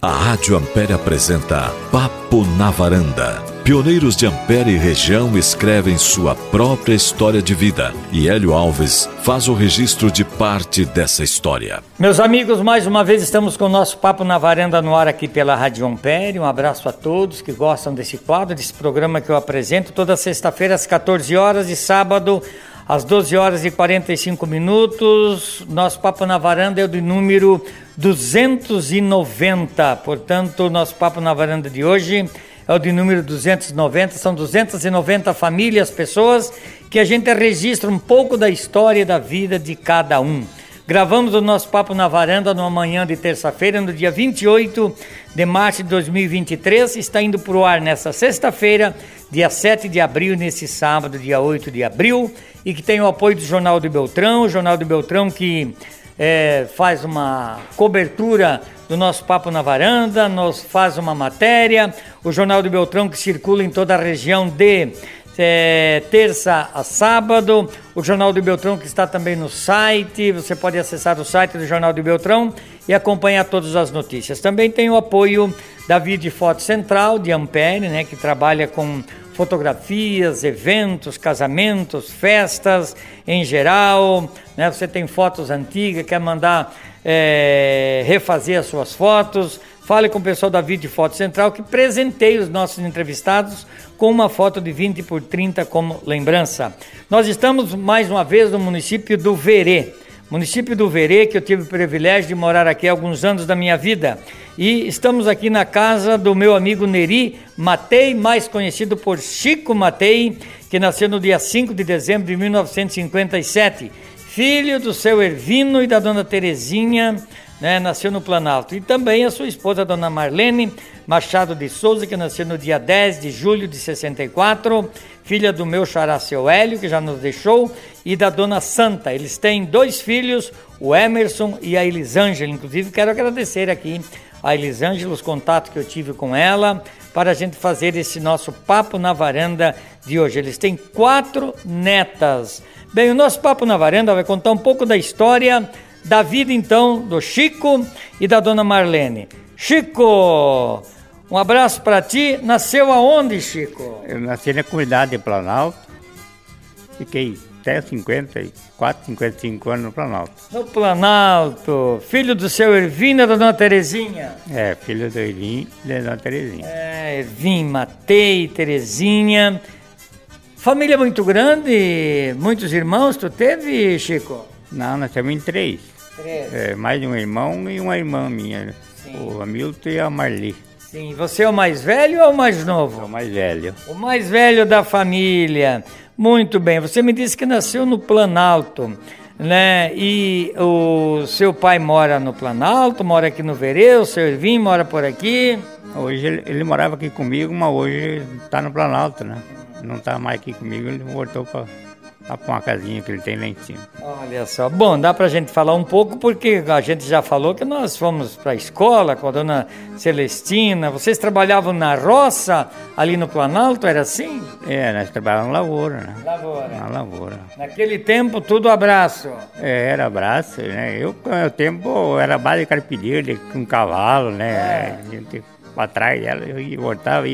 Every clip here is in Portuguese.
A Rádio Ampere apresenta Papo na Varanda. Pioneiros de Ampere e região escrevem sua própria história de vida e Hélio Alves faz o registro de parte dessa história. Meus amigos, mais uma vez estamos com o nosso Papo na Varanda no ar aqui pela Rádio Ampere. Um abraço a todos que gostam desse quadro, desse programa que eu apresento toda sexta-feira às 14 horas e sábado às 12 horas e 45 minutos. Nosso Papo na Varanda é o de número 290, portanto, o nosso Papo na Varanda de hoje é o de número 290, são 290 famílias, pessoas que a gente registra um pouco da história e da vida de cada um. Gravamos o nosso Papo na Varanda numa manhã de terça-feira, no dia 28 de março de 2023, está indo para o ar nessa sexta-feira, dia 7 de abril, nesse sábado, dia 8 de abril, e que tem o apoio do Jornal do Beltrão, o Jornal do Beltrão que faz uma cobertura do nosso Papo na Varanda, nos faz uma matéria, o Jornal do Beltrão que circula em toda a região de terça a sábado, o Jornal do Beltrão que está também no site, você pode acessar o site do Jornal do Beltrão e acompanhar todas as notícias. Também tem o apoio da Vídeo Foto Central de Ampere, né, que trabalha com fotografias, eventos, casamentos, festas em geral, né? Você tem fotos antigas, quer mandar refazer as suas fotos, fale com o pessoal da Vídeo Foto Central que presenteia os nossos entrevistados com uma foto de 20 por 30 como lembrança. Nós estamos mais uma vez no município do Verê, que eu tive o privilégio de morar aqui há alguns anos da minha vida. E estamos aqui na casa do meu amigo Neri Matei, mais conhecido por Chico Matei, que nasceu no dia 5 de dezembro de 1957. Filho do seu Ervino e da dona Terezinha, né, nasceu no Planalto. E também a sua esposa, a dona Marlene Machado de Souza, que nasceu no dia 10 de julho de 64, filha do meu xará, seu Hélio, que já nos deixou, e da dona Santa. Eles têm 2 filhos, o Emerson e a Elisângela. Inclusive, quero agradecer aqui a Elisângela, os contatos que eu tive com ela, para a gente fazer esse nosso Papo na Varanda de hoje. Eles têm 4 netas. Bem, o nosso Papo na Varanda vai contar um pouco da história da vida, então, do Chico e da dona Marlene. Chico, um abraço para ti. Nasceu aonde, Chico? Eu nasci na comunidade de Planalto, fiquei até 54, 55 anos no Planalto. No Planalto, filho do seu Ervino e da dona Terezinha? Filho do Ervino e da dona Terezinha. Ervino, Matei, Terezinha. Família muito grande, muitos irmãos tu teve, Chico? Não, nós temos em 3. Mais de um irmão e uma irmã minha. Sim. O Hamilton e a Marli. Sim, você é o mais velho ou o mais novo? Sou o mais velho. O mais velho da família. Muito bem, você me disse que nasceu no Planalto, né? E o seu pai mora no Planalto, mora aqui no Verê, o seu Ervin mora por aqui. Hoje ele morava aqui comigo, mas hoje está no Planalto, né? Não está mais aqui comigo, ele voltou para uma casinha que ele tem lá em cima. Olha só, bom, dá pra gente falar um pouco, porque a gente já falou que nós fomos pra escola com a dona Celestina. Vocês trabalhavam na roça, ali no Planalto, era assim? Nós trabalhávamos na lavoura, né? Na lavoura. Naquele tempo, tudo abraço. Era abraço, né? Eu, no meu tempo, era base de carpinteiro, com cavalo, né? A gente pra trás dela, eu ia e voltava.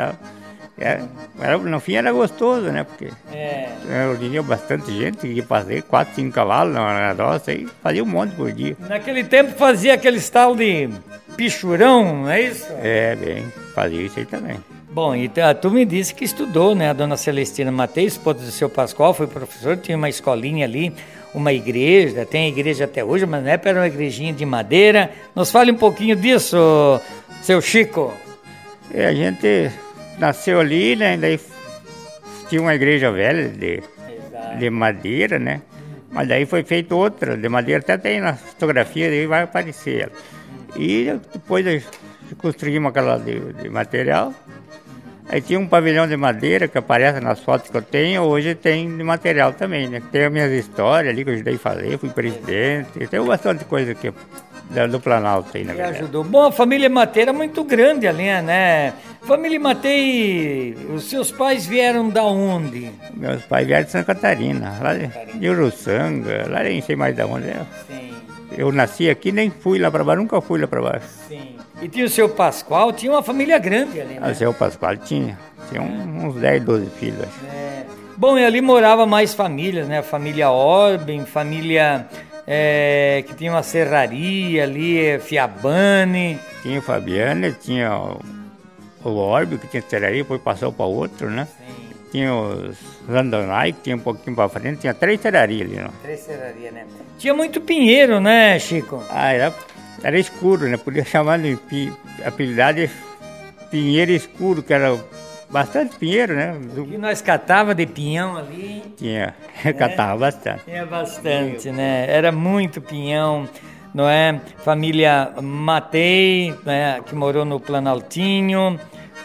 No fim era gostoso, né? Porque eu tinha bastante gente que ia fazer 4, 5 cavalos na roça e fazia um monte por dia. Naquele tempo fazia aquele tal de pichurão, não é isso? Fazia isso aí também. Bom, e tu me disse que estudou, né? A dona Celestina Matei, esposa do seu Pascoal, foi professor, tinha uma escolinha ali, uma igreja, tem a igreja até hoje, mas na época era uma igrejinha de madeira. Nos fale um pouquinho disso, seu Chico. A gente nasceu ali, né? Daí tinha uma igreja velha de madeira, né? Mas daí foi feita outra de madeira, até tem na fotografia, daí vai aparecer ela. E depois construímos aquela de material. Aí tinha um pavilhão de madeira que aparece nas fotos que eu tenho, hoje tem de material também, né? Tem as minhas histórias ali que eu ajudei a fazer, fui presidente, tem bastante coisa aqui do Planalto aí, na verdade. Ajudou. Bom, a família Matei era muito grande ali, né? Família Matei, os seus pais vieram da onde? Meus pais vieram de Santa Catarina, lá de Uruçanga, lá nem sei mais de onde é. Sim. Eu nasci aqui, nem fui lá para baixo, nunca fui lá para baixo. Sim. E tinha o seu Pascoal, tinha uma família grande ali, né? O seu Pascoal tinha uns 10, 12 filhos, acho. Bom, e ali morava mais famílias, né? Família Orben, família que tinha uma serraria ali, Fiabani. Tinha o Fabiano, tinha o Orbe, que tinha serraria, depois passou para outro, né? Sim. Tinha os Randonai, que tinha um pouquinho para frente, tinha 3 serrarias ali, né? 3 serrarias, né? Tinha muito pinheiro, né, Chico? Era escuro, né? Podia chamar de apelidado de pinheiro escuro, que era bastante pinheiro, né? Que nós catava de pinhão ali. Catava bastante. Tinha bastante, né? Era muito pinhão, não é? Família Matei, né? Que morou no Planaltinho.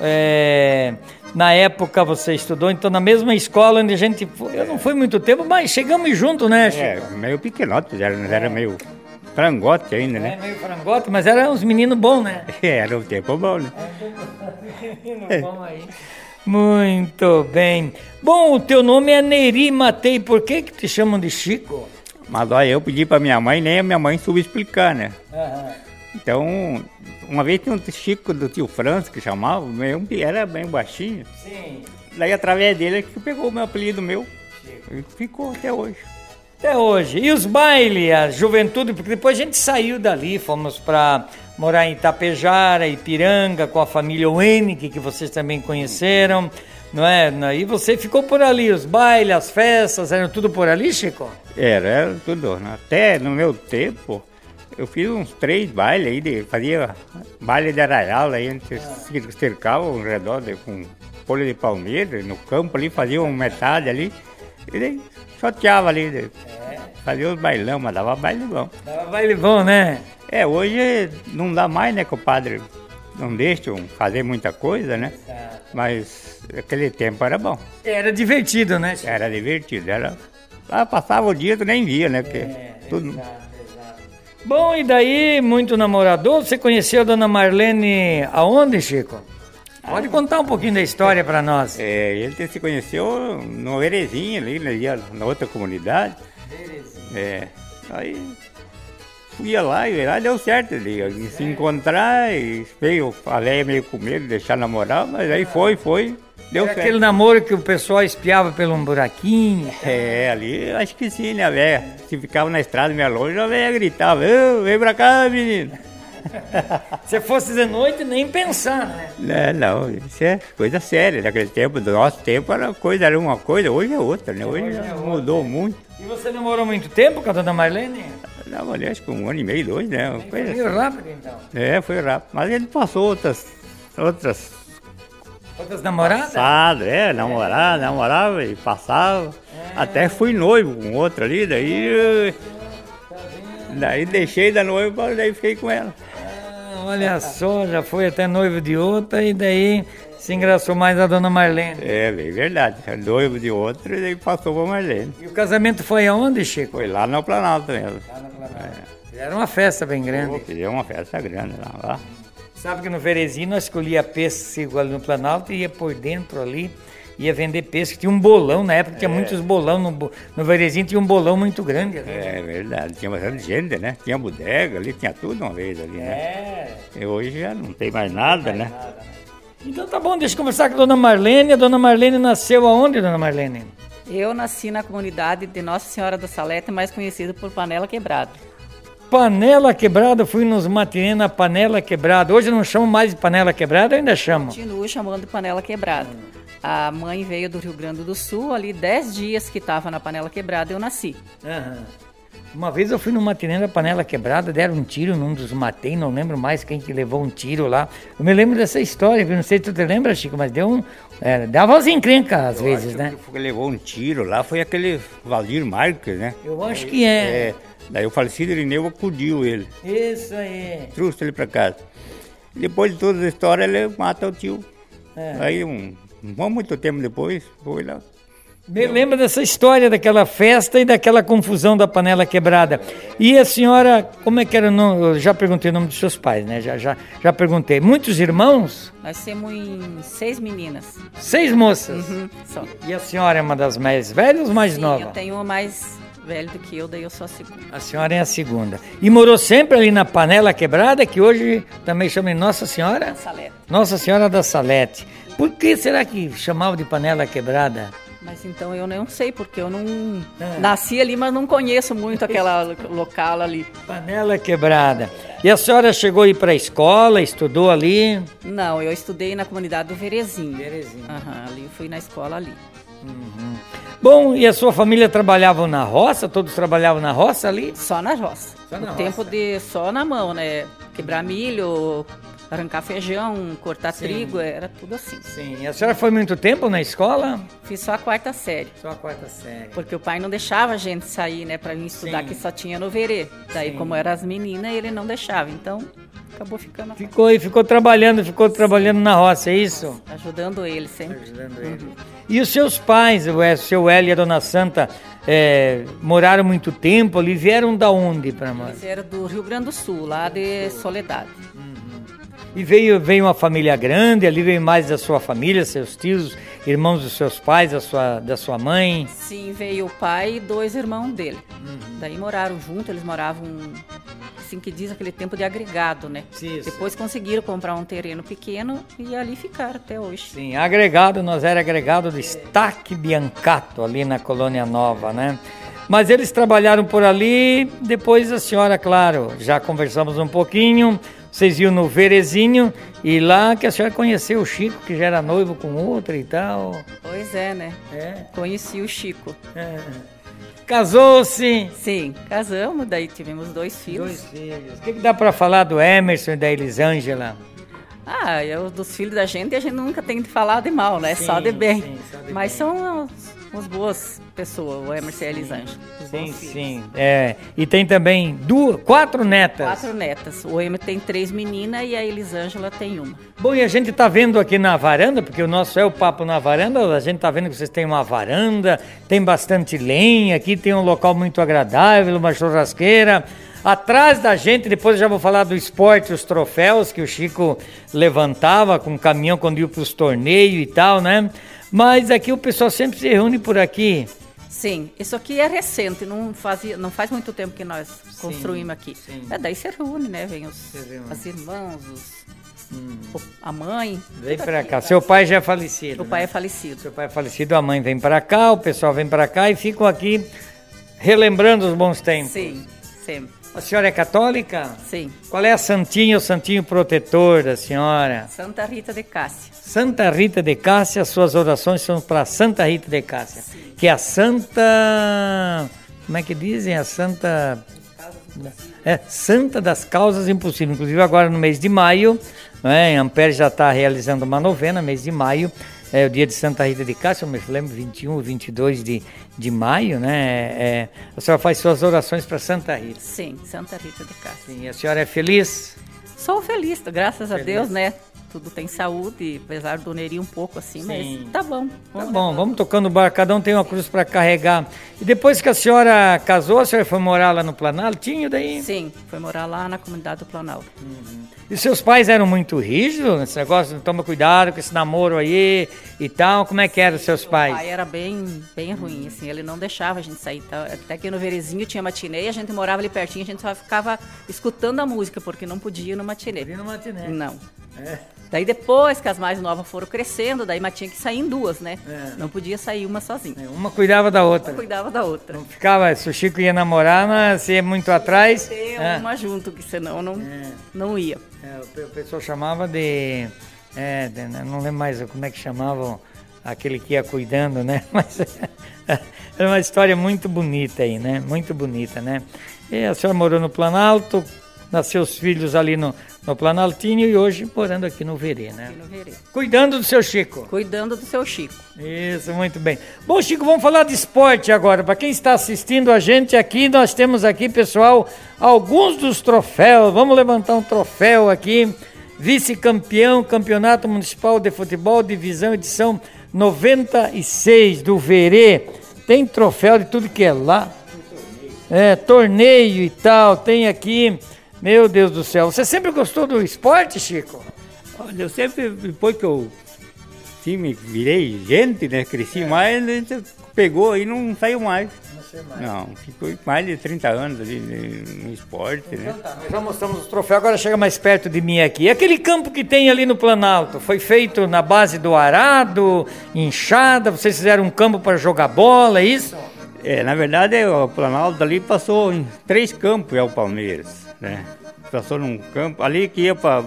Na época você estudou, então, na mesma escola onde a gente foi. Eu não fui muito tempo, mas chegamos juntos, né, Chico? Meio pequenote, era meio frangote ainda, né? Meio frangote, mas eram uns meninos bons, né? Era um tempo bom, né? Menino bom aí. Muito bem. Bom, o teu nome é Neri Matei, por que te chamam de Chico? Mas olha, eu pedi pra minha mãe, nem a minha mãe soube explicar, né? Então, uma vez tinha um Chico do tio França que chamava, era bem baixinho. Sim. Daí através dele que pegou o meu apelido meu. Chico. E ficou até hoje. Até hoje. E os bailes, a juventude, porque depois a gente saiu dali, fomos para morar em Itapejara, Ipiranga, com a família Oenick, que vocês também conheceram, não é? E você ficou por ali, os bailes, as festas, eram tudo por ali, Chico? Era tudo. Até no meu tempo, eu fiz uns 3 bailes aí, fazia baile de arraial, aí a gente cercava ao redor com folha de palmeira, no campo ali, fazia uma metade ali, e daí choteava ali, fazia os bailão, mas dava baile bom. Dava baile bom, né? Hoje não dá mais, né, compadre? Não deixam fazer muita coisa, né? Exato. Mas aquele tempo era bom. Era divertido, né, Chico? Era divertido, passava o dia, tu nem via, né? Porque tudo... Exato. Bom, e daí, muito namorador, você conheceu a dona Marlene aonde, Chico? Pode contar um pouquinho da história para nós. Ele se conheceu no Erezinha, ali, na outra comunidade. Aí ia lá e deu certo de se encontrar, e veio a véia meio com medo de deixar namorar, mas aí foi, deu certo. Aquele namoro que o pessoal espiava pelo um buraquinho. Ali acho que sim, né, a véia? Se ficava na estrada meio longe, a véia gritava, vem pra cá, menino. Se fosse de noite, nem pensar, né? Não, isso é coisa séria. Naquele tempo, do nosso tempo, era uma coisa, hoje é outra, né? Hoje mudou muito. E você namorou muito tempo com a dona Marlene? Namorei acho que 1 ano e meio, 2, né? Foi meio rápido, então. Foi rápido. Mas ele passou outras namoradas? Namorava e passava. Até fui noivo com outra ali, daí deixei da noiva, daí fiquei com ela. Olha só, já foi até noivo de outra e daí se engraçou mais a dona Marlene. Bem verdade. Noivo de outra e daí passou pra Marlene. E o casamento foi aonde, Chico? Foi lá no Planalto mesmo. Lá no Planalto. Era uma festa bem grande. Fizeram uma festa grande lá. Sabe que no Verezinho nós escolhia pêssego ali no Planalto e ia por dentro ali, ia vender pêssego. Tinha um bolão, na época tinha muitos bolão, no Verezinho tinha um bolão muito grande ali. Verdade, tinha bastante gente, né? Tinha bodega ali, tinha tudo uma vez ali, né? E hoje já não tem mais nada, né? Então tá bom, deixa eu conversar com a dona Marlene. A dona Marlene nasceu aonde, dona Marlene? Eu nasci na comunidade de Nossa Senhora da Salete, mais conhecida por Panela Quebrada. Panela Quebrada, fui nos matinê na Panela Quebrada. Hoje não chamo mais de Panela Quebrada, eu ainda chamo. Continuo chamando de Panela Quebrada. A mãe veio do Rio Grande do Sul, ali 10 dias que estava na Panela Quebrada, eu nasci. Uma vez eu fui no matinê da Panela Quebrada, deram um tiro num dos matei, não lembro mais quem que levou um tiro lá. Eu me lembro dessa história, não sei se tu te lembra, Chico, mas dava umas encrencas às vezes, né? Que levou um tiro lá foi aquele Valdir Marques, né? Eu acho que é. Daí o falecido Irineu acudiu ele. Isso aí. Trouxe ele pra casa. Depois de toda a história, ele mata o tio. Aí, não muito tempo depois, foi lá. Me lembra dessa história, daquela festa e daquela confusão da Panela Quebrada. E a senhora, como é que era o nome? Eu já perguntei o nome dos seus pais, né? Já perguntei. Muitos irmãos? Nós temos 6 meninas. 6 moças? Só. E a senhora é uma das mais velhas ou mais nova? Eu tenho uma mais velho do que eu, daí eu sou a segunda. A senhora é a segunda. E morou sempre ali na Panela Quebrada, que hoje também chama de Nossa Senhora? Salete. Nossa Senhora da Salete. Por que será que chamava de Panela Quebrada? Mas então eu não sei, porque eu não nasci ali, mas não conheço muito aquela local ali. Panela Quebrada. E a senhora chegou a ir para a escola, estudou ali? Não, eu estudei na comunidade do Verezinho. Verezinho. Ali eu fui na escola ali. Bom, e a sua família trabalhava na roça? Todos trabalhavam na roça ali? Só na roça. Só na tempo roça. de só na mão, né? Quebrar milho, arrancar feijão, cortar trigo, era tudo assim. Sim. E a senhora foi muito tempo na escola? Fiz só a 4ª série. Só a 4ª série. Porque o pai não deixava a gente sair, né, pra mim estudar, que só tinha no verê. Daí, como eram as meninas, ele não deixava. Então, acabou ficando. Ficou trabalhando na roça, é isso? Ajudando ele sempre. Ajudando ele. E os seus pais, o seu Hélio e a Dona Santa, moraram muito tempo ali, vieram da onde para nós? Eles eram do Rio Grande do Sul, lá de Soledade. E veio uma família grande, ali veio mais da sua família, seus tios, irmãos dos seus pais, da sua mãe? Sim, veio o pai e 2 irmãos dele. Daí moraram juntos, eles moravam, assim que diz, aquele tempo de agregado, né? Isso. Depois conseguiram comprar um terreno pequeno e ali ficaram até hoje. Sim, agregado, nós era agregado do Estaque Biancato, ali na Colônia Nova, né? Mas eles trabalharam por ali, depois a senhora, claro, já conversamos um pouquinho, vocês iam no Verezinho, e lá que a senhora conheceu o Chico, que já era noivo com outra e tal. Pois é, né? É. Conheci o Chico. Casou-se. Sim, casamos, daí tivemos 2 filhos. 2 filhos. O que dá para falar do Emerson e da Elisângela? Dos filhos da gente, a gente nunca tem de falar de mal, né? Sim, só de bem. sim, só de Mas bem. são umas boas pessoas, o Emerson e a Elisângela. Sim. E tem também 4 netas. 4 netas. O Emerson tem 3 meninas e a Elisângela tem 1. Bom, e a gente tá vendo aqui na varanda, porque o nosso é o Papo na Varanda, a gente tá vendo que vocês têm uma varanda, tem bastante lenha, aqui tem um local muito agradável, uma churrasqueira. Atrás da gente, depois eu já vou falar do esporte, os troféus que o Chico levantava com o caminhão quando ia para os torneios e tal, né? Mas aqui o pessoal sempre se reúne por aqui. Sim, isso aqui é recente, não faz muito tempo que nós construímos aqui. Sim. Daí se reúne, né? Vem as irmãs, a mãe. Vem tudo para aqui, cá. tá? Seu pai já é falecido. O pai né? é falecido. Seu pai é falecido, a mãe vem para cá, o pessoal vem para cá e ficam aqui relembrando os bons tempos. Sim, sempre. A senhora é católica? Sim. Qual é a santinha, o santinho protetor da senhora? Santa Rita de Cássia. Santa Rita de Cássia, suas orações são para Santa Rita de Cássia, que é a santa... Como é que dizem? A santa... Santa das Causas Impossíveis. Inclusive agora no mês de maio, né, Ampere já está realizando uma novena, mês de maio, é o dia de Santa Rita de Cássia, eu me lembro, 21 ou 22 de maio, né? A senhora faz suas orações para Santa Rita. Sim, Santa Rita de Cássia. Sim, a senhora é feliz? Sou feliz, graças a Deus, né? Tudo tem saúde, apesar do neri um pouco assim, mas tá bom. Tá bom, vamos tocando o barco, cada um tem uma cruz para carregar. E depois que a senhora casou, a senhora foi morar lá no Planaltinho daí? Sim, foi morar lá na comunidade do Planalto. E seus pais eram muito rígidos nesse negócio, de toma cuidado com esse namoro aí e tal, como é que eram os seus pais? O pai era bem ruim, assim, ele não deixava a gente sair, tá? Até que no Verezinho tinha matinê, a gente morava ali pertinho, a gente só ficava escutando a música, porque não podia ir no matinê. Não. Daí depois que as mais novas foram crescendo, daí mas tinha que sair em 2, né? Não podia sair uma sozinha. Uma cuidava da outra. Uma cuidava da outra. Não ficava, se o Chico ia namorar, se ia muito atrás... Ter uma junto, que senão não ia. O pessoal chamava de... não lembro mais como é que chamavam aquele que ia cuidando, né? Mas era uma história muito bonita aí, né? Muito bonita, né? E a senhora morou no Planalto, nasceu os filhos ali no Planaltinho e hoje morando aqui no Verê, né? Aqui no Verê. Cuidando do seu Chico. Cuidando do seu Chico. Isso, muito bem. Bom, Chico, vamos falar de esporte agora. Para quem está assistindo a gente aqui, nós temos aqui, pessoal, alguns dos troféus. Vamos levantar um troféu aqui. Vice-campeão, Campeonato Municipal de Futebol, divisão edição 96 do Verê. Tem troféu de tudo que é lá. Torneio e tal. Tem aqui... Meu Deus do céu, você sempre gostou do esporte, Chico? Olha, eu sempre, depois que eu me virei gente, né, cresci mais, a gente pegou e não saiu mais. Não ser mais. Não, ficou mais de 30 anos ali no esporte, então, né? Tá, nós já mostramos os troféus, agora chega mais perto de mim aqui. E aquele campo que tem ali no Planalto, foi feito na base do arado, enxada, vocês fizeram um campo para jogar bola, é isso? Na verdade, o Planalto ali passou em 3 campos, o Palmeiras, né? Passou num campo, ali que ia para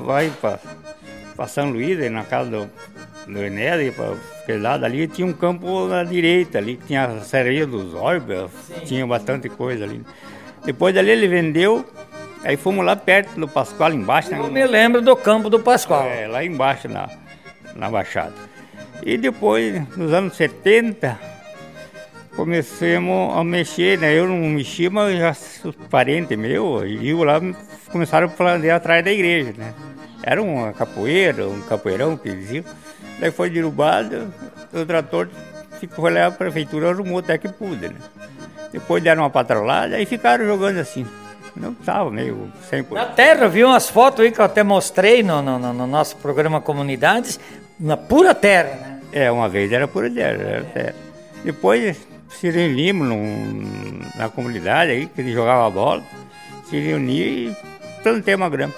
São Luís, na casa do Enéas, ia para aquele lado ali, tinha um campo na direita ali, que tinha a Serraria dos Orbes, tinha bastante coisa ali. Depois dali ele vendeu, aí fomos lá perto do Pascoal, embaixo. Eu me lembro do campo do Pascoal. Lá embaixo, na Baixada. E depois, nos anos 70, começamos a mexer, né? Eu não mexia, mas já os parentes meus, e lá começaram a planear atrás da igreja, né? Era uma capoeira, um capoeirão que diziam. Daí foi derrubado, o trator foi lá, a prefeitura arrumou até que pude, né? Depois deram uma patrolada e ficaram jogando assim. Não estava meio 100%. Na terra, viu umas fotos aí que eu até mostrei no nosso programa Comunidades, na pura terra, né? Uma vez era pura terra. Depois se reunimos na comunidade aí, que ele jogava bola, se reuniu e plantemos uma grama.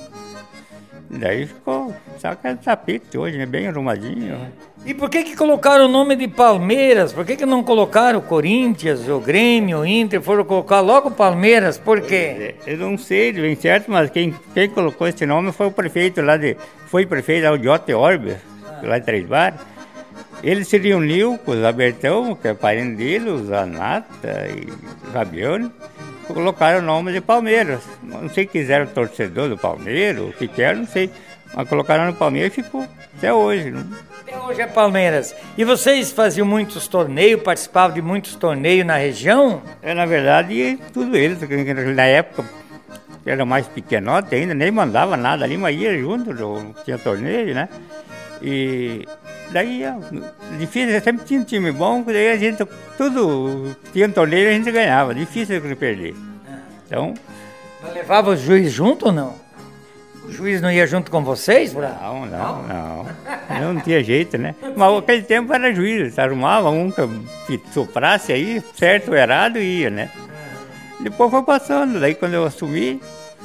Daí ficou, sabe que é tapete hoje, né? Bem arrumadinho. E por que colocaram o nome de Palmeiras? Por que não colocaram o Corinthians, o Grêmio, o Inter? Foram colocar logo Palmeiras, por quê? Eu não sei, bem certo, mas quem colocou esse nome foi o prefeito lá foi prefeito lá de Otto Orbe, lá de Três Barras. Ele se reuniu com os Abertão, que é parente dele, os Anata e o Fabiano, colocaram o nome de Palmeiras. Não sei se quiseram torcedor do Palmeiras, o que quer, não sei. Mas colocaram no Palmeiras e ficou até hoje. Né? Até hoje é Palmeiras. E vocês faziam muitos torneios, participavam de muitos torneios na região? Na verdade, tudo eles. Na época, era mais pequenote ainda, nem mandava nada ali, mas ia junto, tinha torneio, né? E daí, difícil, sempre tinha um time bom, daí a gente, tudo, tinha torneio a gente ganhava, difícil de perder. Então... Mas levava o juiz junto ou não? O juiz não ia junto com vocês? Não tinha jeito, né? Mas naquele tempo era juiz, arrumava um que soprasse aí, certo ou errado, ia, né? Depois foi passando, daí quando eu assumi,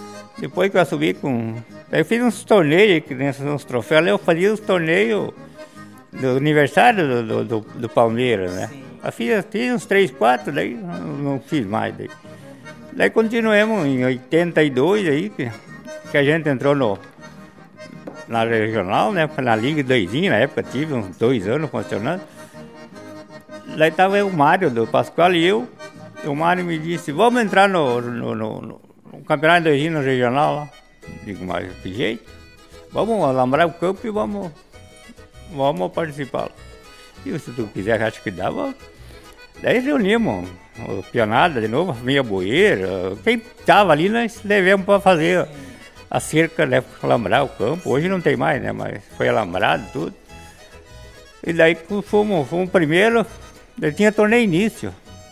daí eu fiz uns torneios, uns troféus, eu fazia os torneios do aniversário do Palmeiras, né? Eu fiz uns 3, 4, daí não fiz mais. Daí continuamos em 82, aí, que a gente entrou na regional, né? Na Liga 2, na época tive uns 2 anos funcionando. Daí estava o Mário do Pascoal e eu. O Mário me disse, vamos entrar no campeonato 2 no regional lá. Digo, mas que jeito? Vamos alambrar o campo e vamos participar. E se tu quiser, acho que dá, vamos. Daí reunimos o pionada de novo, a família Boeira, quem estava ali nós levamos para fazer a cerca, né, para alambrar o campo. Hoje não tem mais, né, mas foi alambrado tudo. E daí fomos primeiro, daí tinha torneio início,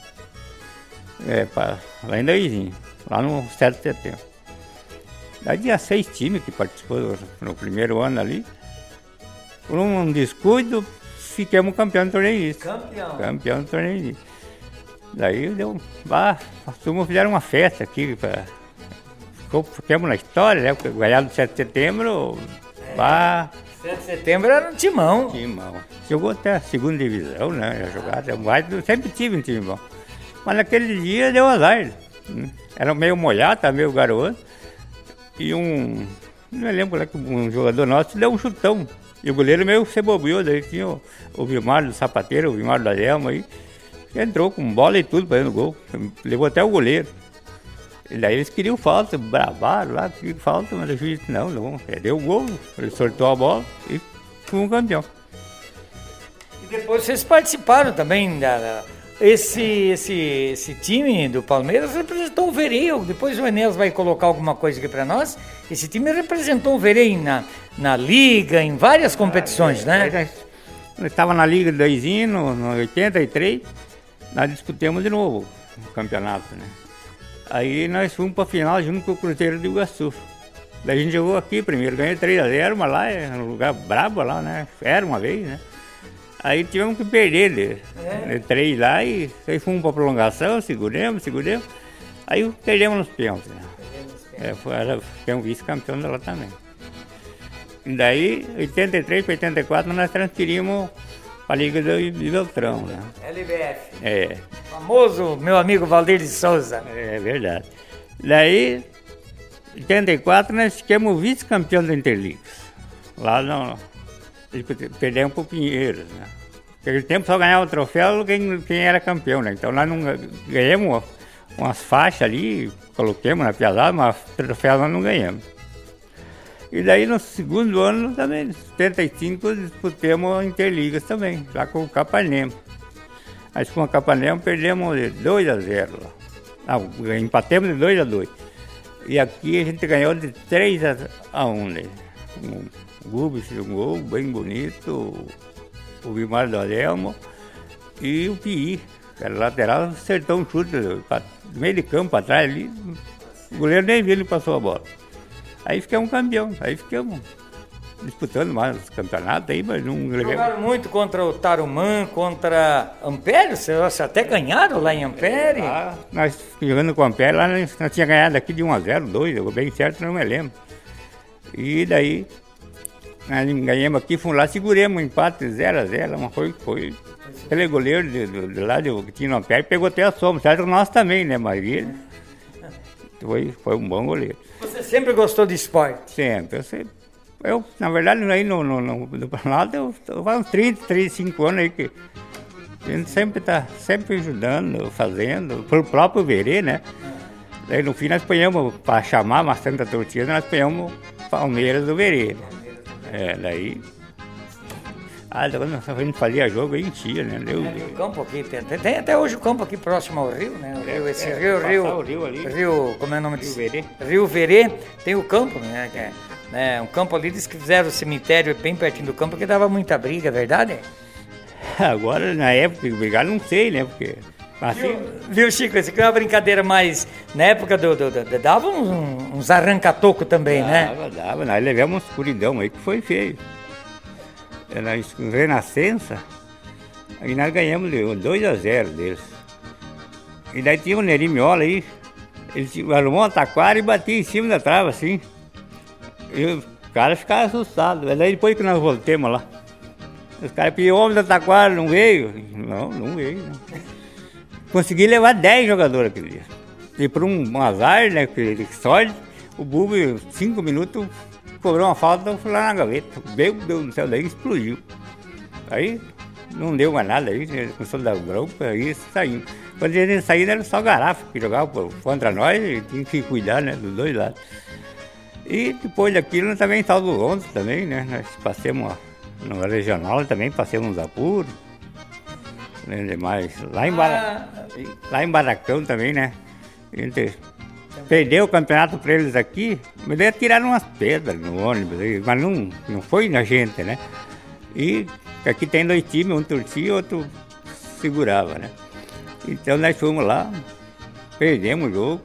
lá em Daizinho, lá no 7 de setembro. Daí tinha 6 times que participou no primeiro ano ali. Por um descuido, ficamos campeão do torneio início. Campeão do torneio início. Daí as turmas fizeram uma festa aqui, ficamos na história, né? Porque ganhado do 7 de setembro, 7 de setembro era um timão. Jogou até a segunda divisão, né? Sempre tive um time bom. Mas naquele dia deu azar. Era meio molhado, tá meio garoto. E não me lembro lá que um jogador nosso deu um chutão. E o goleiro meio se bobeou, daí tinha o Vilmar do Sapateiro, o Vilmar da Delma aí. Entrou com bola e tudo para dentro do gol. Levou até o goleiro. E daí eles queriam falta, bravaram lá, queriam falta, mas o juiz disse, não, deu o gol. Ele sortou a bola e fomos campeão. E depois vocês participaram também esse time do Palmeiras representou o Verei. Depois o Enéas vai colocar alguma coisa aqui para nós. Esse time representou o Verei na Liga, em várias competições, né? Nós estávamos na Liga 2 no 83, nós disputamos de novo o campeonato, né? Aí nós fomos para a final junto com o Cruzeiro do Iguaçu. Daí a gente jogou aqui primeiro, ganhei 3-0, mas lá é um lugar brabo lá, né? Era uma vez, né? Aí tivemos que perder de 3 lá e aí fomos para prolongação, seguramos. Aí perdemos nos pênaltis. Né? Foi um vice-campeão dela também. E daí, 83 para 84, nós transferimos para a Liga de Beltrão. Né? LBF. Famoso meu amigo Valdir de Souza. É verdade. Daí, em 84, nós ficamos vice-campeão da Interligas. Lá perdemos para o Pinheiros. Né? Naquele tempo só ganhava o troféu quem era campeão. Né? Então nós não ganhamos umas faixas ali, coloquemos na piazada, mas troféu nós não ganhamos. E daí no segundo ano também, em 75, disputamos Interligas também, lá com o Capanema. Mas com a Capanema perdemos de 2-0 lá. Não, empatemos de 2-2. E aqui a gente ganhou de 3-1, né? O Gubis fez um gol bem bonito, o Vimar do Adelmo e o Pi, que era lateral, acertou um chute no meio de campo, para trás ali, o goleiro nem viu, ele passou a bola. Aí ficamos campeão, aí ficamos disputando mais os campeonatos aí, mas não levamos. Jogaram muito contra o Tarumã, contra Ampere, vocês até ganharam lá em Ampere? Nós jogando com Ampere, lá nós tínhamos ganhado aqui de 1-0, 2, bem certo, não me lembro. E daí, nós ganhamos aqui, fomos lá, seguramos o empate 0-0, mas foi aquele goleiro de lá que tinha no Ampere, pegou até a soma, certo? Nós também, né, mas ele foi um bom goleiro. Você sempre gostou de esporte? Sempre, eu na verdade, aí no Planalto, eu faz uns 35 anos aí que a gente sempre está ajudando, fazendo, pro próprio Verê, né? Daí no fim nós ponhamos, para chamar bastante a torcida, nós ponhamos Palmeiras do Verê. Daí... quando a gente fazia jogo, aí enchia, né? O campo aqui, tem até hoje o campo aqui próximo ao rio, né? Rio, como é o nome disso? Rio Verê, tem o campo, né? Um campo ali, diz que fizeram o cemitério bem pertinho do campo, porque dava muita briga, é verdade? Agora, na época, brigar, não sei, né? Porque... Assim... Viu, Chico, isso aqui é uma brincadeira, mas na época dava uns arranca-toco também, né? Dava, nós levamos uma escuridão aí que foi feio. Na Renascença, aí nós ganhamos 2-0 deles. E daí tinha um Neri Miola aí, ele arrumou uma taquara e batia em cima da trava assim. E os caras ficaram assustados. Daí depois que nós voltemos lá, os caras pediram, o homem da taquara não veio? Não veio. Não. Consegui levar 10 jogadores aquele dia. E por um azar, né, que sorte, o Bubo, 5 minutos, cobrou uma falta, eu fui lá na gaveta. Meu Deus do céu, daí explodiu. Aí não deu mais nada, aí começou a dar bronca, aí saímos. Quando a gente saiu, era só garrafa que jogava contra nós e tinha que cuidar, né, dos dois lados. E depois daquilo, nós também estávamos do Londres também, né, nós passamos no regional, também passamos uns apuros. Demais. Lá em Baracão também, né, a gente perdeu o campeonato para eles aqui, mas daí tiraram umas pedras no ônibus, mas não foi na gente, né? E aqui tem 2 times, um torcia e outro segurava, né? Então nós fomos lá, perdemos o jogo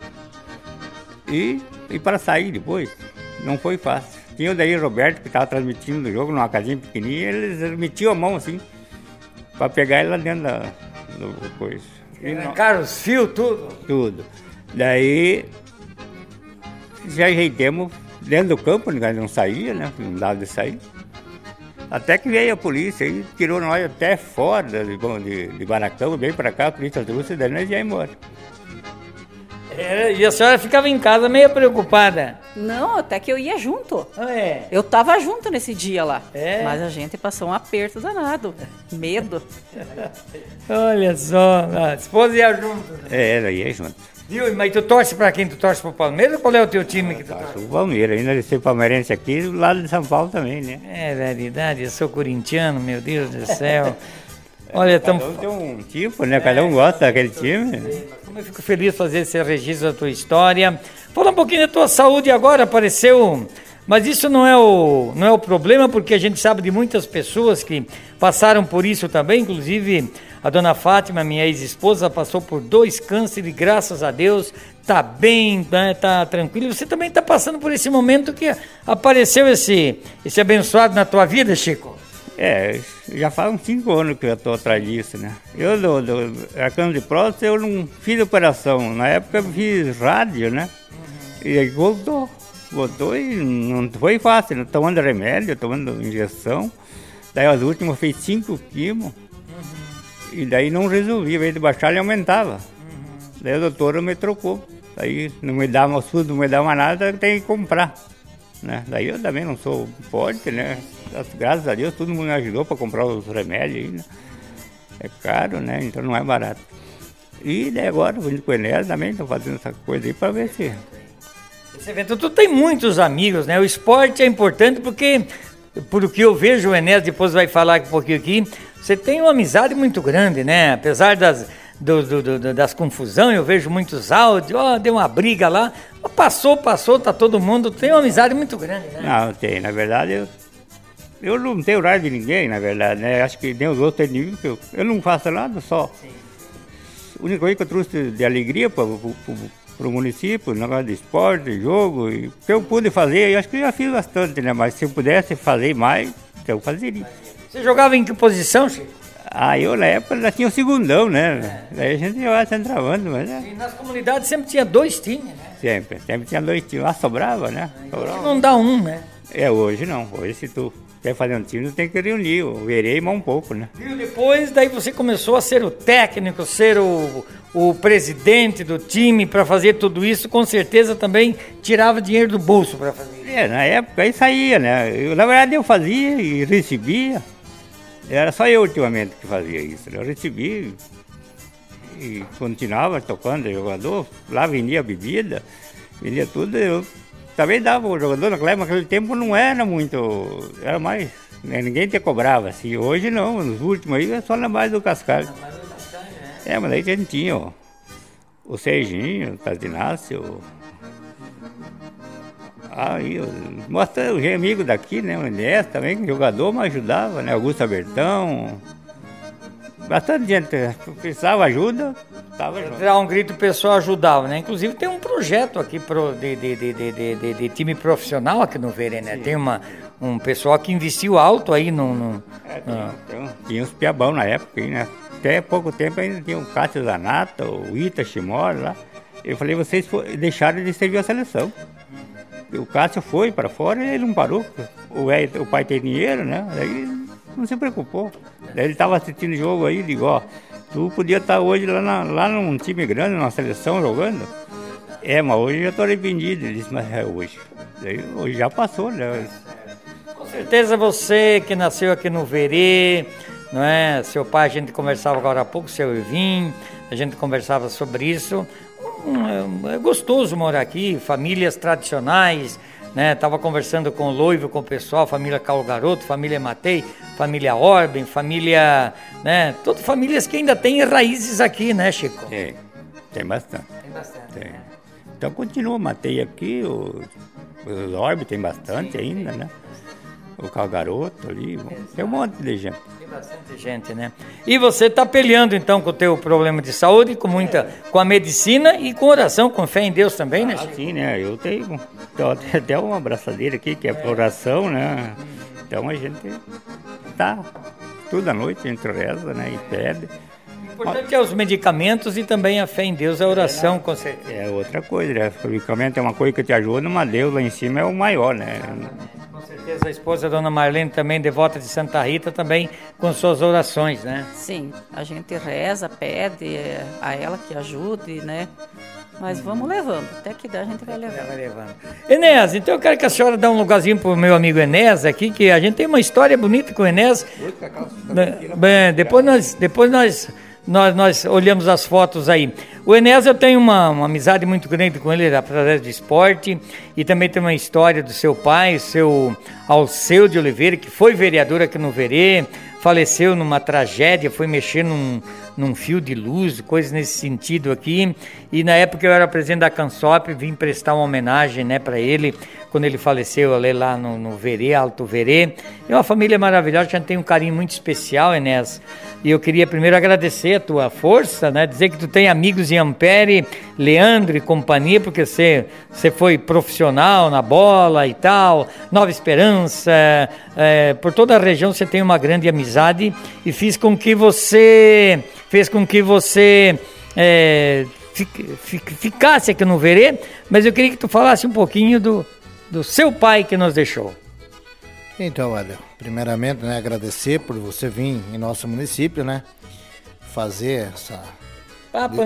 e para sair depois, não foi fácil. Tinha o daí Roberto que estava transmitindo o jogo numa casinha pequenininha, eles metiam a mão assim, para pegar ele lá dentro do coisa. Arrancaram os fios, tudo? Tudo. Daí, já ajeitamos dentro do campo, ninguém não saía, né? Não dava de sair. Até que veio a polícia e tirou nós até fora de Baracão, veio para cá, a polícia trouxe, daí nós ia embora. E a senhora ficava em casa meio preocupada? Não, até que eu ia junto. É. Eu tava junto nesse dia lá. É. Mas a gente passou um aperto danado. Medo. Olha só, a esposa ia junto. Ela ia junto. Viu? Mas tu torce pra quem? Tu torce pro Palmeiras ou qual é o teu time que tu torce? O Palmeiras, ainda de ser palmeirense aqui, do lado de São Paulo também, né? É verdade, eu sou corintiano, meu Deus do céu. Olha, cada um tem um tipo, né? Cada um gosta daquele time. Como eu fico feliz de fazer esse registro da tua história. Fala um pouquinho da tua saúde agora, apareceu... Mas isso não é o problema, porque a gente sabe de muitas pessoas que passaram por isso também, inclusive a dona Fátima, minha ex-esposa, passou por 2 cânceres e graças a Deus tá bem, né, tá tranquilo. Você também tá passando por esse momento que apareceu esse abençoado na tua vida, Chico? Já faz uns 5 anos que eu estou atrás disso, né? Eu, a câncer de próstata, eu não fiz operação. Na época eu fiz rádio, né? E aí voltou e não foi fácil, né? Tomando remédio, tomando injeção. Daí as últimas fez 5 quimos. E daí não resolvia, ao invés de baixar, ele aumentava. Daí a doutora me trocou. Daí não me dava mais não me dava nada, tem que comprar. Né? Daí eu também não sou forte, né? Graças a Deus todo mundo me ajudou para comprar os remédios aí, né? É caro, né? Então não é barato. E daí agora, vindo com o Enéas também, estou fazendo essa coisa aí para ver se... Esse evento, tu tem muitos amigos, né? O esporte é importante porque, por o que eu vejo, o Enéas depois vai falar um pouquinho aqui, você tem uma amizade muito grande, né? Apesar das confusões, eu vejo muitos áudios, deu uma briga lá, passou, tá todo mundo, tem uma amizade muito grande, né? Não, tem, na verdade, eu não tenho raiva de ninguém, na verdade, né? Acho que nem os outros têm nível, que eu não faço nada, só. Sim. A única coisa que eu trouxe de alegria para o município, negócio de esporte, jogo, e o que eu pude fazer, eu acho que eu já fiz bastante, né? Mas se eu pudesse fazer mais, eu fazeria. Você jogava em que posição, Chico? Eu na época já tinha o segundão, né? Daí a gente jogava centroavante, mas... E nas comunidades sempre tinha 2 times, né? Sempre tinha 2 times. Sobrava, né? Hoje não dá um, né? Hoje não. Hoje se tu quer fazer um time, tu tem que reunir o verei mais um pouco, né? E depois, daí você começou a ser o técnico, ser o presidente do time para fazer tudo isso, com certeza também tirava dinheiro do bolso para fazer. Na época aí saía, né? Na verdade eu fazia e recebia. Era só eu ultimamente que fazia isso. Eu recebia e continuava tocando jogador. Lá vendia bebida, vendia tudo. Eu também dava o jogador naquele tempo não era muito. Era mais. Ninguém te cobrava assim. Hoje não, nos últimos aí é só na base do cascalho. Mas aí a gente tinha o Serginho, o Tadinácio. Mostra o amigo daqui, né? O Enéas também, jogador, mas ajudava, né? Augusto Bertão. Bastante gente precisava ajuda, estava junto. Dar um grito, o pessoal ajudava, né? Inclusive tem um projeto aqui de time profissional aqui no Verê, né? Sim. Tem um pessoal que investiu alto aí Tinha uns piabão na época, né? Até pouco tempo ainda tinha o Cássio Zanata, o Ita Shimori lá. Eu falei, vocês deixaram de servir a seleção. O Cássio foi para fora e ele não parou. O pai tem dinheiro, né? Daí não se preocupou. Daí ele estava assistindo o jogo aí e digo, tu podia estar hoje lá num time grande, numa seleção jogando. Mas hoje eu já estou arrependido. Ele disse, mas é hoje. Daí hoje já passou, né? Com certeza você que nasceu aqui no Verê, não é? Seu pai, a gente conversava agora há pouco, seu Irvim, a gente conversava sobre isso. É gostoso morar aqui, famílias tradicionais, né? Tava conversando com o Loivo, com o pessoal, família Calo Garoto, família Matei, família Orben, família, né? Todas famílias que ainda têm raízes aqui, né, Chico? Tem bastante. Tem. Então continua, Matei aqui, o Orben tem bastante ainda, né? O Calo Garoto ali, tem um monte de gente. Bastante gente, né? E você está peleando então com o teu problema de saúde, com a medicina e com oração, com fé em Deus também, né, Chico? Sim, né? Eu tenho até uma abraçadeira aqui que é para oração, né? Então a gente tá toda noite, a gente reza, né? E pede. O importante é os medicamentos e também a fé em Deus, a oração, com certeza. É outra coisa, né? O medicamento é uma coisa que te ajuda, mas Deus lá em cima é o maior, né? Com certeza a esposa, a dona Marlene, também devota de Santa Rita, também com suas orações, né? Sim, a gente reza, pede a ela que ajude, né? Mas vamos levando, até que dá a gente vai levando. Enéas, então eu quero que a senhora dê um lugarzinho pro meu amigo Enéas aqui, que a gente tem uma história bonita com o Enéas. Depois nós olhamos as fotos aí. O Enéas, eu tenho uma amizade muito grande com ele através do esporte, e também tem uma história do seu pai, o seu Alceu de Oliveira, que foi vereador aqui no Verê, faleceu numa tragédia, foi mexer num fio de luz, coisas nesse sentido aqui. E na época eu era presidente da Cansop, vim prestar uma homenagem, né, para ele, quando ele faleceu ali lá no Verê, Alto Verê. É uma família maravilhosa, a gente tem um carinho muito especial, Enéas. E eu queria primeiro agradecer a tua força, né, dizer que tu tem amigos em Ampere, Leandro e companhia, porque você foi profissional na bola e tal, Nova Esperança, por toda a região você tem uma grande amizade e fez com que você ficasse aqui no Verê, mas eu queria que tu falasse um pouquinho do seu pai que nos deixou. Então, olha, primeiramente, né, agradecer por você vir em nosso município, né, fazer essa Papo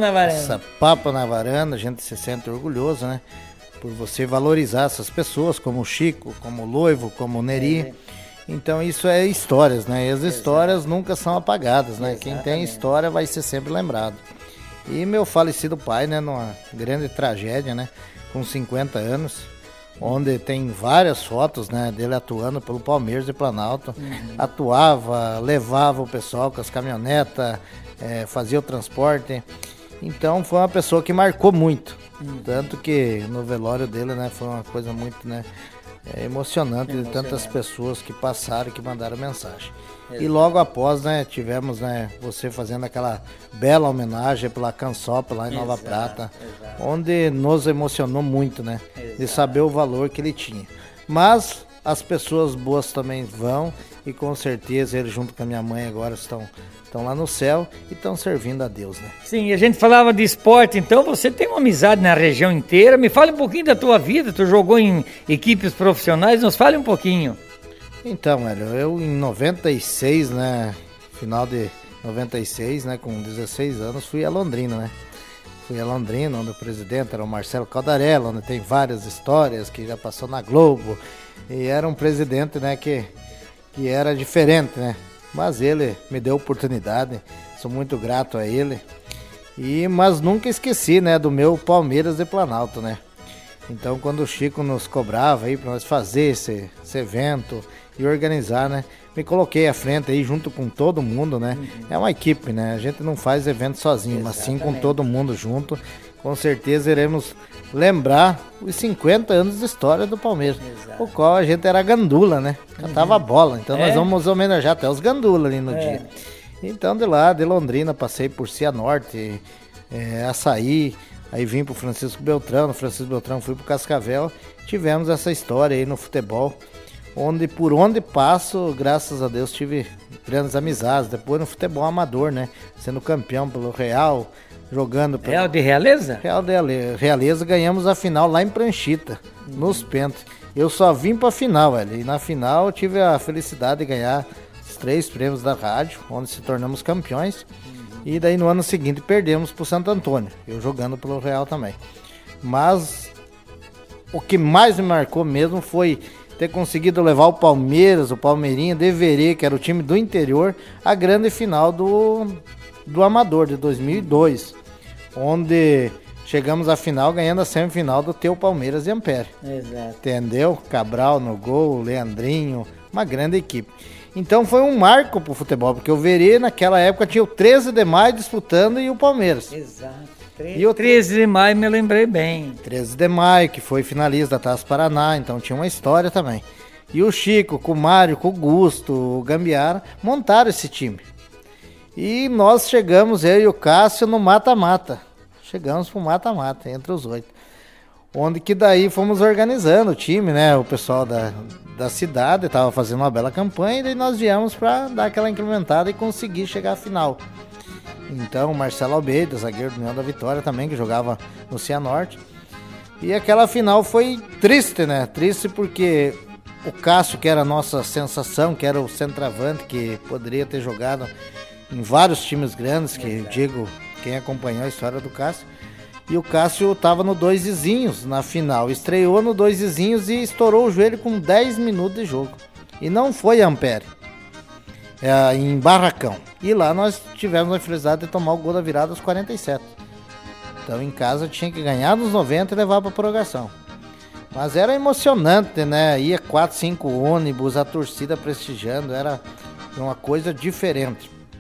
na Varanda, a gente se sente orgulhoso, né, por você valorizar essas pessoas, como o Chico, como o Loivo, como o Neri. Então isso é histórias, né, e as histórias nunca são apagadas, né, quem tem história vai ser sempre lembrado. E meu falecido pai, né, numa grande tragédia, né, com 50 anos, onde tem várias fotos, né, dele atuando pelo Palmeiras de Planalto. Atuava, levava o pessoal com as caminhonetas, fazia o transporte. Então foi uma pessoa que marcou muito. Tanto que no velório dele, né, foi uma coisa muito, né, emocionante de tantas pessoas que passaram e que mandaram mensagem. E logo após, né, tivemos, né, você fazendo aquela bela homenagem pela Cansop lá em Nova Prata, onde nos emocionou muito, né, de saber o valor que ele tinha. Mas as pessoas boas também vão, e com certeza ele junto com a minha mãe agora estão lá no céu e estão servindo a Deus, né? Sim, a gente falava de esporte, então você tem uma amizade na região inteira. Me fale um pouquinho da tua vida, tu jogou em equipes profissionais, nos fale um pouquinho. Então, Hélio, eu em 96, né, final de 96, né, com 16 anos, fui a Londrina, né? Fui a Londrina, onde o presidente era o Marcelo Caldarello, onde tem várias histórias, que já passou na Globo, e era um presidente, né, que era diferente, né? Mas ele me deu oportunidade, sou muito grato a ele, mas nunca esqueci, né, do meu Palmeiras de Planalto, né? Então, quando o Chico nos cobrava aí para nós fazer esse evento e organizar, né, me coloquei à frente aí junto com todo mundo, né? É uma equipe, né? A gente não faz evento sozinho, mas sim com todo mundo junto. Com certeza iremos lembrar os 50 anos de história do Palmeiras, o qual a gente era gandula, né? Cantava bola, então nós vamos homenagear até os gandula ali no dia. Então de lá, de Londrina, passei por Cianorte, Açaí, aí vim pro Francisco Beltrão, no Francisco Beltrão fui pro Cascavel, tivemos essa história aí no futebol, por onde passo, graças a Deus, tive grandes amizades, depois no futebol amador, né? Sendo campeão pelo Real, jogando... Real de Realeza? Real de Realeza, ganhamos a final lá em Pranchita, nos pênaltis. Eu só vim pra final, velho, e na final eu tive a felicidade de ganhar os 3 prêmios da rádio, onde se tornamos campeões, e daí no ano seguinte perdemos pro Santo Antônio, eu jogando pelo Real também. Mas o que mais me marcou mesmo foi ter conseguido levar o Palmeiras, o Palmeirinha de Verê, que era o time do interior, à grande final do Amador de 2002, onde chegamos à final ganhando a semifinal do teu Palmeiras de Ampere. Exato. Entendeu? Cabral no gol, Leandrinho, uma grande equipe. Então foi um marco pro futebol, porque o Verê naquela época tinha o 13 de maio disputando e o Palmeiras. Exato. E o 13 de maio me lembrei bem. 13 de maio, que foi finalista da Taça Paraná, então tinha uma história também. E o Chico, com o Mário, com o Gusto, o Gambiara, montaram esse time. E nós chegamos, eu e o Cássio, no mata-mata. Chegamos pro mata-mata, entre os 8. Onde que daí fomos organizando o time, né? O pessoal da cidade estava fazendo uma bela campanha, e daí nós viemos para dar aquela incrementada e conseguir chegar à final. Então o Marcelo Almeida, zagueiro do União da Vitória também, que jogava no Cianorte. E aquela final foi triste, né? Triste porque o Cássio, que era a nossa sensação, que era o centroavante, que poderia ter jogado em vários times grandes, que eu digo, quem acompanhou a história do Cássio. E o Cássio estava no 2 vizinhos na final, estreou no 2 vizinhos e estourou o joelho com 10 minutos de jogo. E não foi Ampere, em Barracão. E lá nós tivemos a felicidade de tomar o gol da virada aos 47. Então em casa tinha que ganhar nos 90 e levar para a prorrogação. Mas era emocionante, né? Ia 4, 5 ônibus, a torcida prestigiando, era uma coisa diferente.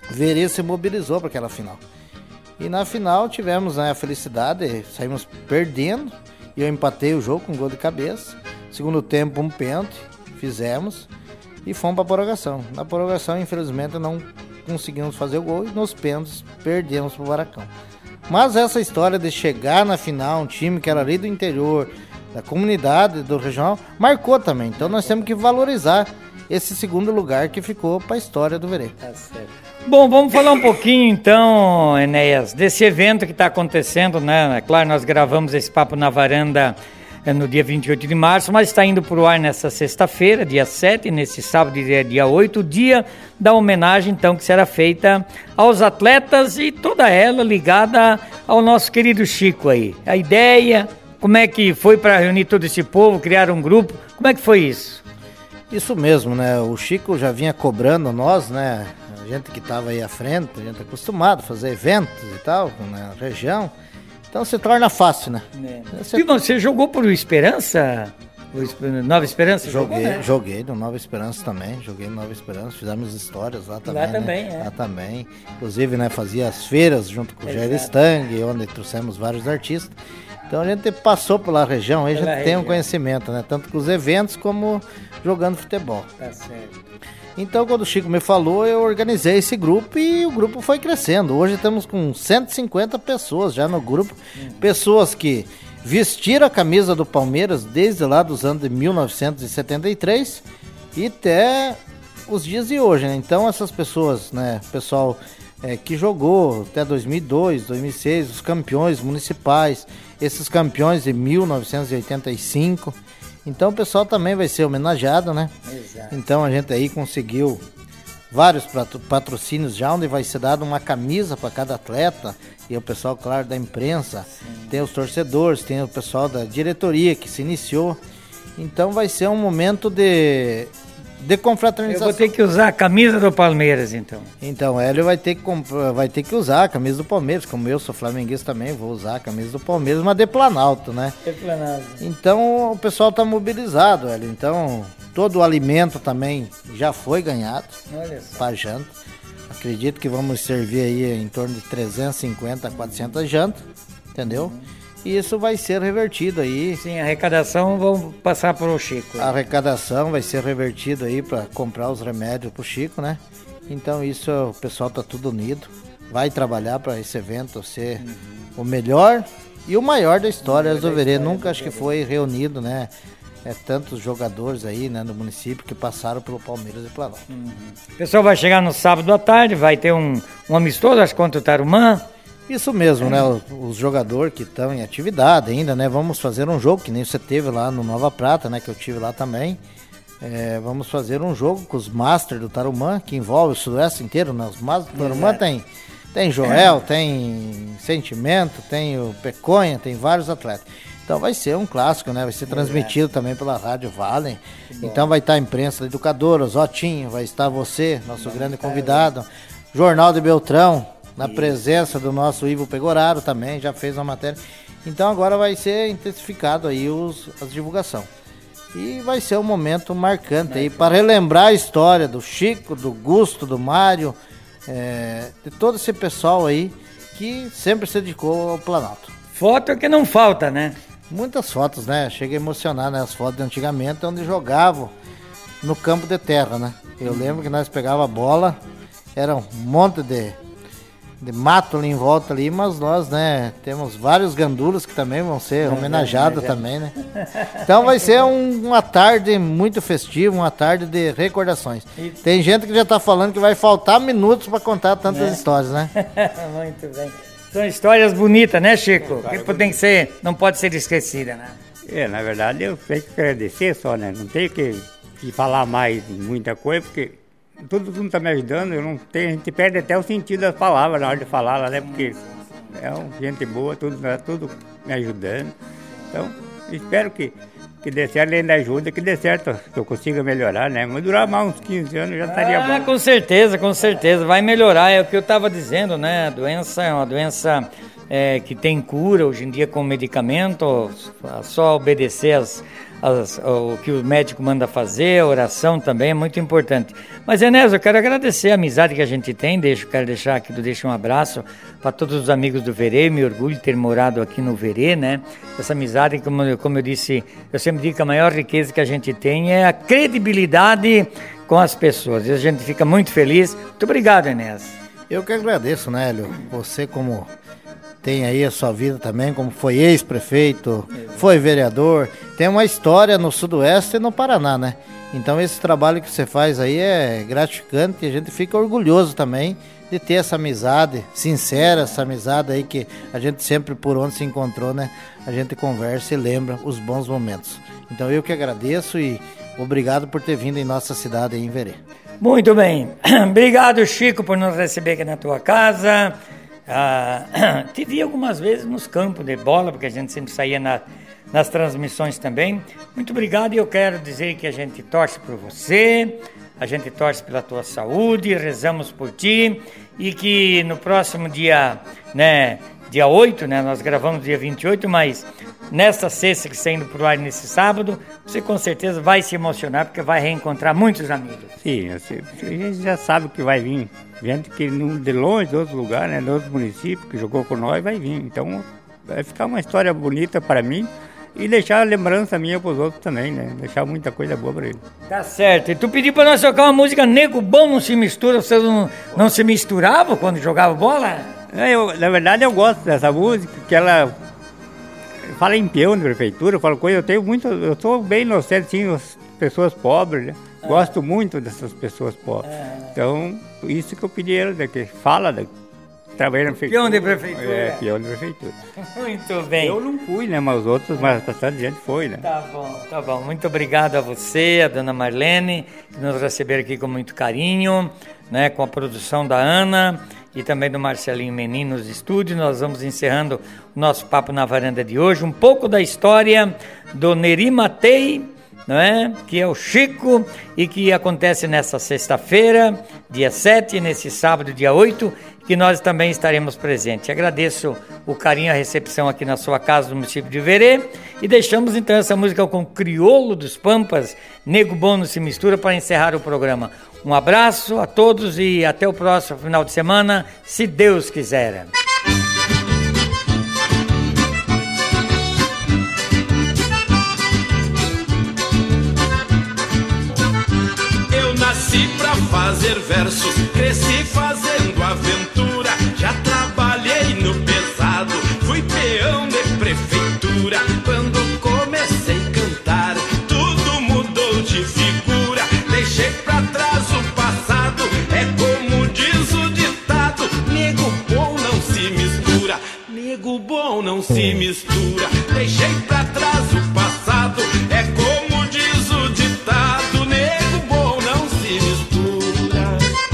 Verê se mobilizou para aquela final. E na final tivemos, né, a felicidade, saímos perdendo, e eu empatei o jogo com um gol de cabeça. Segundo tempo, um pênalti, fizemos, e fomos para a prorrogação. Na prorrogação, infelizmente, não conseguimos fazer o gol, e nos pênaltis perdemos para o Baracão. Mas essa história de chegar na final, um time que era ali do interior, da comunidade, do regional, marcou também. Então nós temos que valorizar esse segundo lugar que ficou para a história do Verê. Tá certo. Bom, vamos falar um pouquinho então, Enéas, desse evento que está acontecendo, né? É claro, nós gravamos esse Papo na Varanda no dia 28 de março, mas está indo para o ar nessa sexta-feira, dia 7, nesse sábado, dia 8, o dia da homenagem, então, que será feita aos atletas e toda ela ligada ao nosso querido Chico aí. A ideia, como é que foi para reunir todo esse povo, criar um grupo, como é que foi isso? Isso mesmo, né? O Chico já vinha cobrando nós, né? A gente que estava aí à frente, a gente é acostumado a fazer eventos e tal, na região. Então se torna fácil, né? E você jogou por Esperança? Nova Esperança? Joguei no Nova Esperança também. Joguei no Nova Esperança, fizemos histórias lá também. Lá também. Inclusive, né, fazia as feiras junto com o Jair Stang, onde trouxemos vários artistas. Então a gente passou pela região, aí a gente tem um conhecimento, né? Tanto com os eventos como jogando futebol. Tá certo. Então quando o Chico me falou, eu organizei esse grupo e o grupo foi crescendo. Hoje estamos com 150 pessoas já no grupo. Pessoas que vestiram a camisa do Palmeiras desde lá dos anos de 1973 e até os dias de hoje, né? Então essas pessoas, né? Pessoal que jogou até 2002, 2006, os campeões municipais, esses campeões de 1985. Então o pessoal também vai ser homenageado, né? Exato. Então a gente aí conseguiu vários patrocínios já, onde vai ser dado uma camisa para cada atleta. E o pessoal, claro, da imprensa, tem os torcedores, tem o pessoal da diretoria que se iniciou. Então vai ser um momento de confraternização. Eu vou ter que usar a camisa do Palmeiras, então. Então, o Hélio vai ter que usar a camisa do Palmeiras. Como eu sou flamenguista também, vou usar a camisa do Palmeiras, mas de Planalto, né? De Planalto. Então, o pessoal está mobilizado, Hélio. Então, todo o alimento também já foi ganhado para janta. Acredito que vamos servir aí em torno de 350 a 400 jantas, entendeu? E isso vai ser revertido aí. Sim, a arrecadação vão passar para o Chico. A arrecadação vai ser revertido aí para comprar os remédios para o Chico, né? Então isso, o pessoal tá tudo unido, vai trabalhar para esse evento ser o melhor e o maior da história do Verê. Nunca acho que foi reunido, né? Tantos jogadores aí, né, no município que passaram pelo Palmeiras e Planalto. O pessoal vai chegar no sábado à tarde, vai ter um amistoso, acho, contra o Tarumã. Isso mesmo, né? Os jogadores que estão em atividade ainda, né? Vamos fazer um jogo, que nem você teve lá no Nova Prata, né? Que eu tive lá também. Vamos fazer um jogo com os Masters do Tarumã, que envolve o Sudoeste inteiro, né? Os Masters do Tarumã tem Joel, tem Sentimento, tem o Peconha, tem vários atletas. Então vai ser um clássico, né? Vai ser transmitido também pela Rádio Vale. Então vai estar a imprensa educadora, Zotinho, vai estar você, nosso grande convidado, Jornal de Beltrão, na presença do nosso Ivo Pegoraro também, já fez uma matéria. Então agora vai ser intensificado aí as divulgações. E vai ser um momento marcante aí para relembrar a história do Chico, do Gusto, do Mário, de todo esse pessoal aí que sempre se dedicou ao Planalto. Foto é que não falta, né? Muitas fotos, né? Chega a emocionar, né? As fotos de antigamente, onde jogavam no campo de terra, né? Eu lembro que nós pegava a bola, era um monte de mato ali em volta ali, mas nós, né, temos vários gandulos que também vão ser homenageados também, né? Então vai ser uma tarde muito festiva, uma tarde de recordações. Tem gente que já tá falando que vai faltar minutos para contar tantas histórias, né? Muito bem. São histórias bonitas, né, Chico? Que não pode ser esquecida, né? Na verdade, eu tenho que agradecer só, né? Não tenho que falar mais de muita coisa, porque todo mundo está me ajudando, a gente perde até o sentido das palavras na hora de falar, né? Porque gente boa, tudo me ajudando. Então, espero que dê certo, além da ajuda, que dê certo, que eu consiga melhorar, né? Mas durar mais uns 15 anos já estaria bom. Com certeza, vai melhorar, é o que eu estava dizendo, né? A doença é uma doença que tem cura hoje em dia com medicamento, só obedecer o que o médico manda fazer, a oração também é muito importante. Mas, Enésio, eu quero agradecer a amizade que a gente tem, quero deixar aqui, deixo um abraço para todos os amigos do Verê, me orgulho de ter morado aqui no Verê, né? Essa amizade, como eu disse, eu sempre digo que a maior riqueza que a gente tem é a credibilidade com as pessoas, e a gente fica muito feliz. Muito obrigado, Enésio. Eu que agradeço, né, Hélio? Você como tem aí a sua vida também, como foi ex-prefeito, foi vereador, tem uma história no Sudoeste e no Paraná, né? Então esse trabalho que você faz aí é gratificante e a gente fica orgulhoso também de ter essa amizade sincera, essa amizade aí que a gente sempre, por onde se encontrou, né? A gente conversa e lembra os bons momentos. Então eu que agradeço e obrigado por ter vindo em nossa cidade aí em Verê. Muito bem. Obrigado, Chico, por nos receber aqui na tua casa. Te vi algumas vezes nos campos de bola, porque a gente sempre saía nas transmissões também. Muito obrigado, e eu quero dizer que a gente torce por você, a gente torce pela tua saúde, rezamos por ti, e que no próximo dia, né, dia 8, né, nós gravamos dia 28, mas nesta sexta que está indo pro ar nesse sábado, você com certeza vai se emocionar, porque vai reencontrar muitos amigos. Sim, a gente já sabe que vai vir gente que de longe, de outros lugares, né, de outros municípios, que jogou com nós, vai vir. Então vai ficar uma história bonita para mim e deixar a lembrança minha para os outros também, né? Deixar muita coisa boa para eles. Tá certo. E tu pediu para nós tocar uma música Nego Bom Não Se Mistura, vocês não se misturavam quando jogavam bola? Na verdade eu gosto dessa música, que ela fala em peão de prefeitura, fala coisa, eu sou bem inocente, sim, as pessoas pobres, né? Gosto muito dessas pessoas pobres. Então, isso que eu pedi ela, que fala trabalhando na prefeitura. Peão de prefeitura. Peão de prefeitura. Muito bem. Eu não fui, né, mas os outros, mas bastante gente foi, né? Tá bom. Muito obrigado a você, a dona Marlene, que nos receberam aqui com muito carinho, né, com a produção da Ana e também do Marcelinho Menino nos estúdios. Nós vamos encerrando o nosso Papo na Varanda de hoje, um pouco da história do Neri Matei, não é? Que é o Chico, e que acontece nessa sexta-feira, dia 7, nesse sábado, dia 8, que nós também estaremos presentes. Agradeço o carinho e a recepção aqui na sua casa, no município de Verê, e deixamos então essa música com Crioulo dos Pampas, Nego Bom Não Se Mistura, para encerrar o programa. Um abraço a todos e até o próximo final de semana, se Deus quiser. Nasci pra fazer versos, cresci fazendo aventura. Já trabalhei no pesado, fui peão de prefeitura. Quando comecei a cantar, tudo mudou de figura. Deixei pra trás o passado, é como diz o ditado: nego bom não se mistura, nego bom não se mistura. Deixei pra trás o passado, é como diz o ditado: nego bom não se mistura.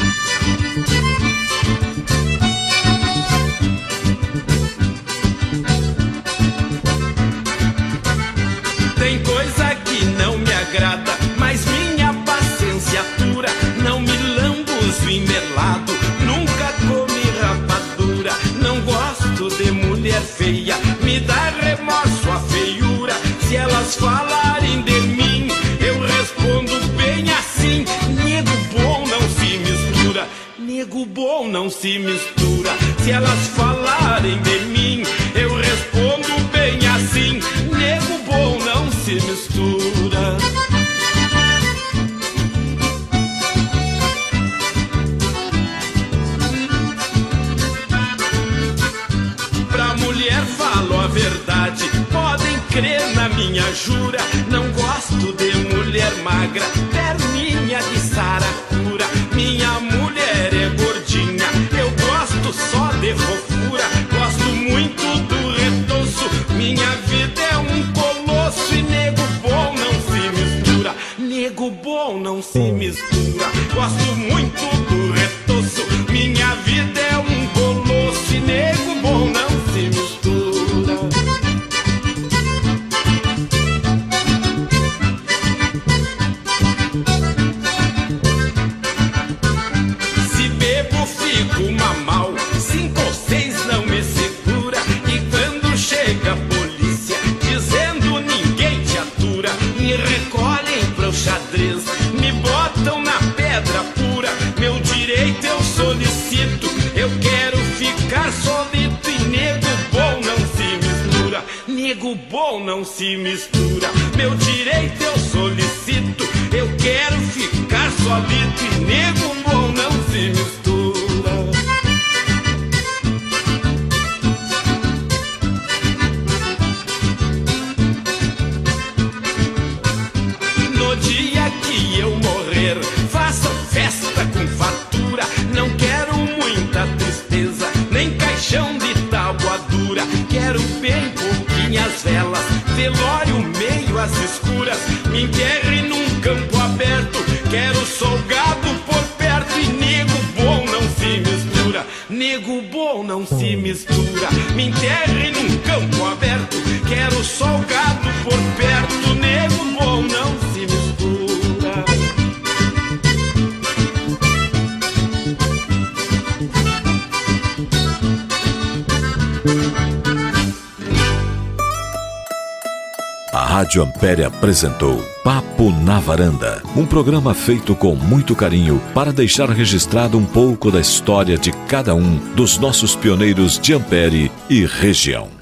Tem coisa que não me agrada, mas minha paciência atura. Não me lambuzo e melado, nunca comi rapadura. Não gosto de mulher feia, me dá remorso a feiura. Se elas falarem de mim, eu respondo bem assim: nego bom não se mistura, nego bom não se mistura. Se elas falarem de mim, eu respondo bem assim: nego bom não se mistura. Pra mulher falo a verdade, podem crer na minha jura. Não gosto de mulher magra, perninha de saracura. Minha mulher é gordinha, eu gosto só de fofura. Gosto muito do retoço, minha vida é um colosso. E nego bom não se mistura, nego bom não se mistura. Gosto muito do retoço, minha vida é um colosso. E nego bom não se mistura. Se bebo fico mal, 5 ou 6 não me segura. E quando chega a polícia dizendo ninguém te atura, bom não se mistura. Meu direito eu solicito, eu quero ficar solito e nego bom não se mistura. No dia que eu morrer, façam festa com fatura. Não quero muita tristeza, nem caixão de tábua dura. Quero bem pouquinhas velas, velório meio às escuras. Me enterre num campo aberto, quero salgado por perto. E nego bom não se mistura, nego bom não se mistura. Me enterre num campo aberto, quero salgado por perto. Nego bom não se mistura. A Rádio Ampere apresentou Papo na Varanda, um programa feito com muito carinho para deixar registrado um pouco da história de cada um dos nossos pioneiros de Ampere e região.